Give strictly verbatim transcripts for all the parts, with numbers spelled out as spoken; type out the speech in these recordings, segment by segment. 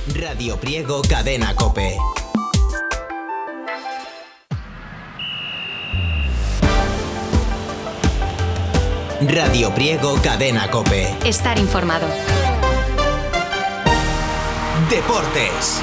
Radio Priego Cadena COPE. Radio Priego Cadena COPE. Estar informado. Deportes.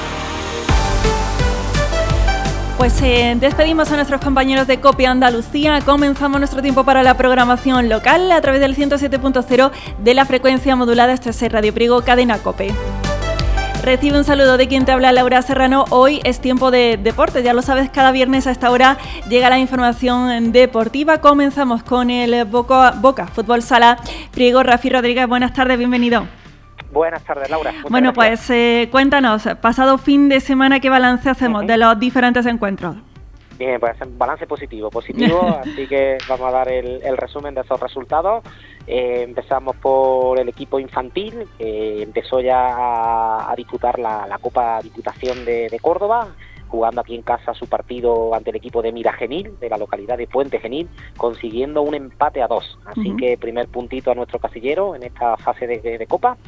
Pues eh, despedimos a nuestros compañeros de COPE Andalucía. Comenzamos nuestro tiempo para la programación local a través del ciento siete punto cero de la frecuencia modulada. Esto es Radio Priego Cadena COPE. Recibe un saludo de quien te habla, Laura Serrano. Hoy es tiempo de deporte, ya lo sabes, cada viernes a esta hora llega la información deportiva. Comenzamos con el Boca, Boca Fútbol Sala Priego. Rafi Rodríguez, buenas tardes, bienvenido. Buenas tardes, Laura. Muchas bueno, gracias. pues eh, cuéntanos, pasado fin de semana, ¿qué balance hacemos uh-huh. de los diferentes encuentros? Bien, pues balance positivo, positivo, así que vamos a dar el, el resumen de esos resultados. Eh, empezamos por el equipo infantil, que empezó ya a, a disputar la, la Copa Diputación de, de Córdoba, jugando aquí en casa su partido ante el equipo de Miragenil, de la localidad de Puente Genil, consiguiendo un empate a dos. Así uh-huh. que primer puntito a nuestro casillero en esta fase de, de, de Copa.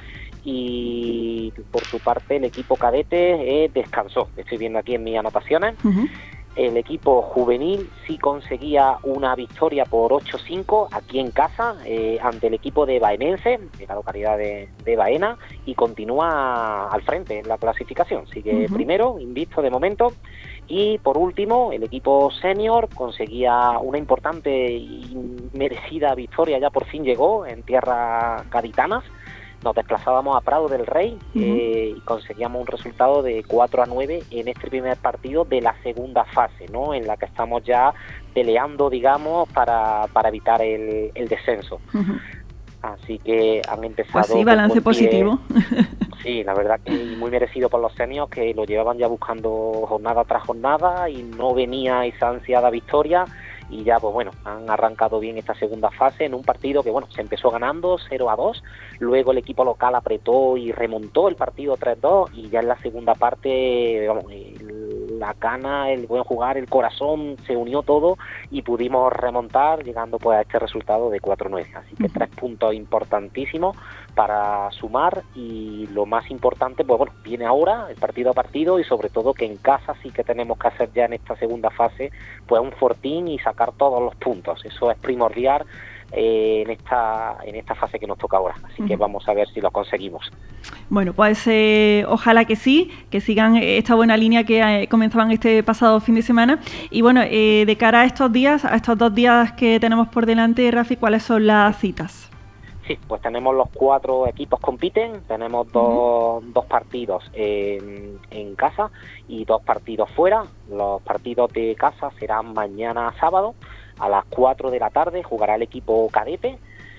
Y por su parte el equipo cadete eh, descansó, estoy viendo aquí en mis anotaciones. Uh-huh. El equipo juvenil sí conseguía una victoria por ocho cinco aquí en casa eh, ante el equipo de Baenense, de la localidad de, de Baena, y continúa al frente en la clasificación. Sigue uh-huh. primero, invicto de momento. Y por último, el equipo senior conseguía una importante y merecida victoria, ya por fin llegó en tierras gaditanas. Nos desplazábamos a Prado del Rey uh-huh. eh, y conseguíamos un resultado de cuatro a nueve en este primer partido de la segunda fase, ¿no? En la que estamos ya peleando, digamos, para, para evitar el, el descenso. Uh-huh. Así que han empezado... Pues sí, balance positivo. Sí, la verdad que muy merecido por los seniors, que lo llevaban ya buscando jornada tras jornada y no venía esa ansiada victoria. Y ya, pues bueno, han arrancado bien esta segunda fase en un partido que, bueno, se empezó ganando cero a dos, luego el equipo local apretó y remontó el partido tres dos, y ya en la segunda parte, vamos, la cana, el buen jugar, el corazón, se unió todo y pudimos remontar, llegando pues a este resultado de cuatro nueve. Así que uh-huh. tres puntos importantísimos para sumar, y lo más importante, pues bueno, viene ahora el partido a partido, y sobre todo que en casa sí que tenemos que hacer ya en esta segunda fase pues un fortín y sacar todos los puntos. Eso es primordial eh, en esta en esta fase que nos toca ahora, así uh-huh. que vamos a ver si lo conseguimos. Bueno, pues eh, ojalá que sí, que sigan esta buena línea que eh, comenzaban este pasado fin de semana. Y bueno, eh, de cara a estos días, a estos dos días que tenemos por delante, Rafi, ¿cuáles son las citas? Sí, pues tenemos los cuatro equipos compiten, tenemos dos, uh-huh. dos partidos en, en casa y dos partidos fuera. Los partidos de casa serán mañana sábado a las cuatro de la tarde, jugará el equipo cadete,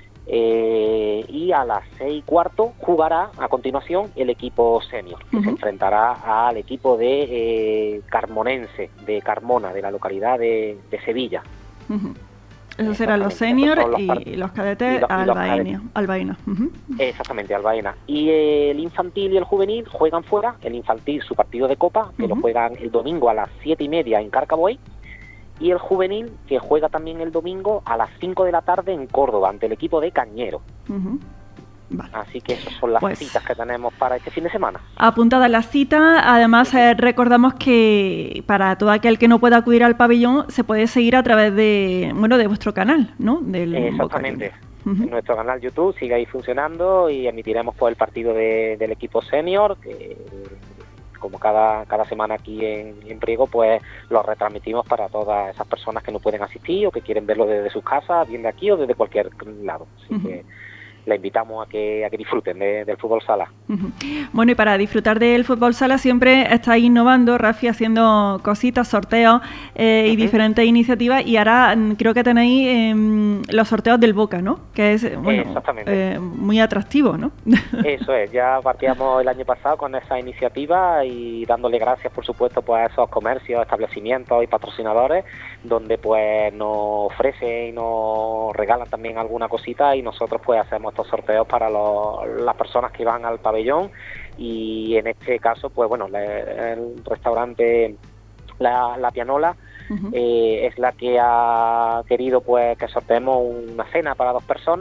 eh, y a las seis y cuarto jugará a continuación el equipo senior, que uh-huh. se enfrentará al equipo de eh, Carmonense, de Carmona, de la localidad de, de Sevilla. Uh-huh. Esos serán los seniors y part- los cadetes y los, Albaina. Albaina. Uh-huh. Exactamente, Albaina. Y el infantil y el juvenil juegan fuera. El infantil su partido de Copa, que uh-huh. lo juegan el domingo a las siete y media en Carcaboy. Y el juvenil, que juega también el domingo a las cinco de la tarde en Córdoba, ante el equipo de Cañero. Uh-huh. Vale. Así que esas son las pues, citas que tenemos para este fin de semana. Apuntadas las citas, además eh, recordamos que para todo aquel que no pueda acudir al pabellón se puede seguir a través de bueno de vuestro canal, ¿no? Del Exactamente. Uh-huh. En nuestro canal YouTube sigue ahí funcionando y emitiremos pues el partido de, del equipo senior, que como cada cada semana aquí en, en Priego, pues lo retransmitimos para todas esas personas que no pueden asistir o que quieren verlo desde sus casas, bien de aquí o desde cualquier lado. Así uh-huh. que la invitamos a que a que disfruten de, del fútbol sala. Uh-huh. Bueno, y para disfrutar del fútbol sala siempre estáis innovando, Rafi, haciendo cositas, sorteos eh, uh-huh. y diferentes iniciativas, y ahora creo que tenéis eh, los sorteos del Boca, ¿no? Que es bueno, eh, muy atractivo, ¿no? Eso es, ya partíamos el año pasado con esa iniciativa y dándole gracias, por supuesto, pues a esos comercios, establecimientos y patrocinadores, donde pues nos ofrecen y nos regalan también alguna cosita, y nosotros pues hacemos estos sorteos para los, las personas que van al pabellón. Y en este caso pues bueno, le, el restaurante La, la Pianola uh-huh. eh, es la que ha querido pues que sorteemos una cena para dos personas,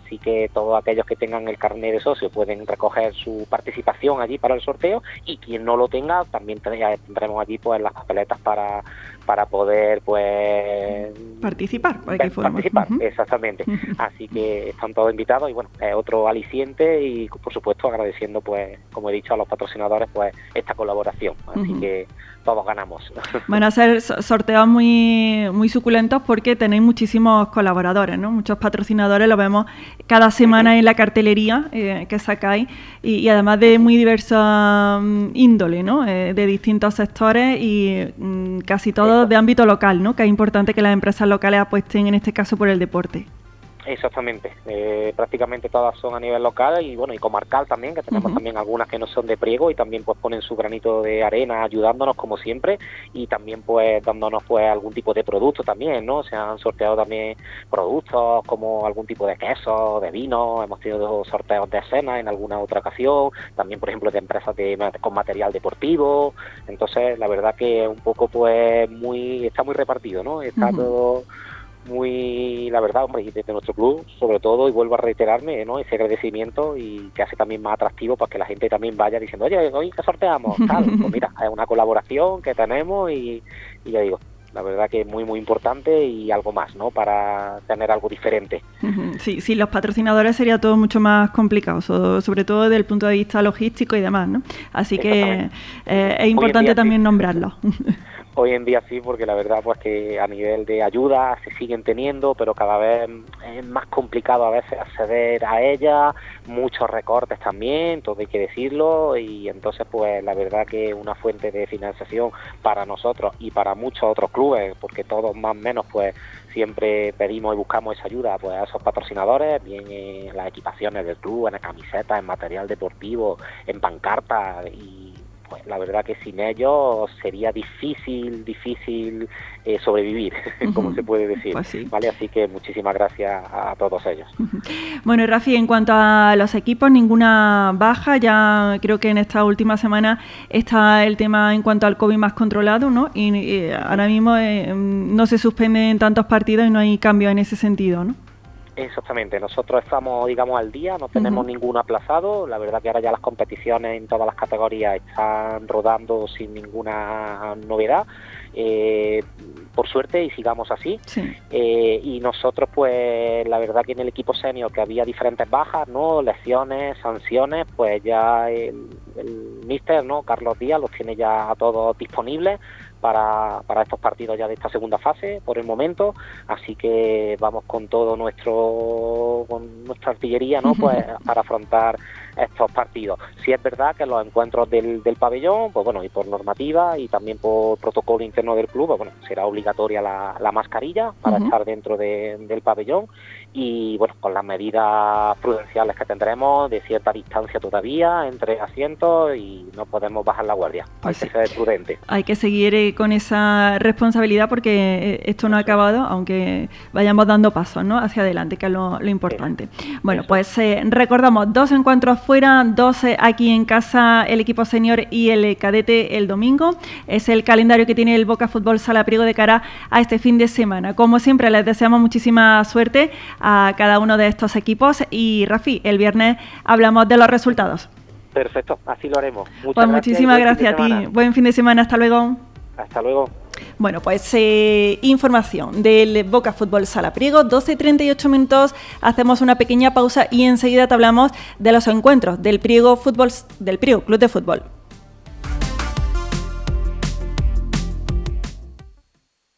así que todos aquellos que tengan el carnet de socio pueden recoger su participación allí para el sorteo, y quien no lo tenga también tendremos allí pues las papeletas para para poder pues participar, para que participar, uh-huh. exactamente. Uh-huh. Así que están todos invitados y bueno, es otro aliciente y por supuesto agradeciendo pues, como he dicho, a los patrocinadores pues esta colaboración, así uh-huh. que todos ganamos. Van a ser sorteos muy muy suculentos porque tenéis muchísimos colaboradores, ¿no? Muchos patrocinadores, lo vemos cada semana uh-huh. en la cartelería eh, que sacáis y, y además de muy diversa um, índole, ¿no? Eh, de distintos sectores y um, casi todos de ámbito local, ¿no? Que es importante que las empresas locales apuesten en este caso por el deporte. Exactamente, eh, prácticamente todas son a nivel local y bueno y comarcal también, que tenemos uh-huh. también algunas que no son de Priego y también pues ponen su granito de arena ayudándonos como siempre y también pues dándonos pues algún tipo de producto también, ¿no? Se han sorteado también productos como algún tipo de queso, de vino, hemos tenido sorteos de cena en alguna otra ocasión, también por ejemplo de empresas de, con material deportivo, entonces la verdad que un poco pues muy está muy repartido, ¿no? Está uh-huh. todo muy, la verdad, hombre, y desde nuestro club, sobre todo, y vuelvo a reiterarme, ¿no? Ese agradecimiento y que hace también más atractivo para que la gente también vaya diciendo, oye, hoy que sorteamos, tal, pues mira, es una colaboración que tenemos y, y ya digo, la verdad que es muy, muy importante y algo más, ¿no? Para tener algo diferente. Sí, sí, los patrocinadores sería todo mucho más complicado, so, sobre todo desde el punto de vista logístico y demás, ¿no? Así que eh, es importante también sí. nombrarlos. Hoy en día sí, porque la verdad pues que a nivel de ayuda se siguen teniendo, pero cada vez es más complicado a veces acceder a ella, muchos recortes también, todo hay que decirlo, y entonces pues la verdad que una fuente de financiación para nosotros y para muchos otros clubes, porque todos más o menos pues siempre pedimos y buscamos esa ayuda pues a esos patrocinadores, bien en las equipaciones del club, en las camisetas, en material deportivo, en pancartas, y pues la verdad que sin ellos sería difícil, difícil eh, sobrevivir, uh-huh. como se puede decir, pues sí. ¿vale? Así que muchísimas gracias a todos ellos. Uh-huh. Bueno, y Rafi, en cuanto a los equipos, ninguna baja, ya creo que en esta última semana está el tema en cuanto al COVID más controlado, ¿no? Y, y ahora mismo eh, no se suspenden tantos partidos y no hay cambio en ese sentido, ¿no? Exactamente, nosotros estamos, digamos, al día, no tenemos uh-huh. ninguno aplazado, la verdad que ahora ya las competiciones en todas las categorías están rodando sin ninguna novedad, eh, por suerte, y sigamos así, sí. eh, y nosotros pues la verdad que en el equipo senior que había diferentes bajas, ¿no? Lesiones, sanciones, pues ya el, el míster, ¿no? Carlos Díaz los tiene ya todos disponibles para, para estos partidos ya de esta segunda fase por el momento, así que vamos con todo nuestro con nuestra artillería, ¿no? Pues para afrontar estos partidos. Sí es verdad que los encuentros del, del pabellón, pues bueno, y por normativa y también por protocolo interno del club, pues bueno, será obligatoria la, la mascarilla para uh-huh. estar dentro de, del pabellón y bueno, con las medidas prudenciales que tendremos de cierta distancia todavía entre asientos y no podemos bajar la guardia. Pues hay sí. que ser prudente. Hay que seguir eh, con esa responsabilidad porque esto no ha acabado, aunque vayamos dando pasos, ¿no? Hacia adelante, que es lo, lo importante. Sí. Bueno, Eso. pues eh, recordamos dos encuentros fuera, dos aquí en casa, el equipo senior y el cadete el domingo. Es el calendario que tiene el Boca Fútbol Sala Priego de cara a este fin de semana. Como siempre, les deseamos muchísima suerte a cada uno de estos equipos y Rafi, el viernes hablamos de los resultados. Perfecto, así lo haremos. Muchas pues gracias muchísimas gracias a ti. Buen fin de semana, hasta luego. Hasta luego. Bueno, pues eh, información del Boca Fútbol Sala Priego, doce y treinta y ocho minutos, hacemos una pequeña pausa y enseguida te hablamos de los encuentros del Priego Fútbol, del Priego Club de Fútbol.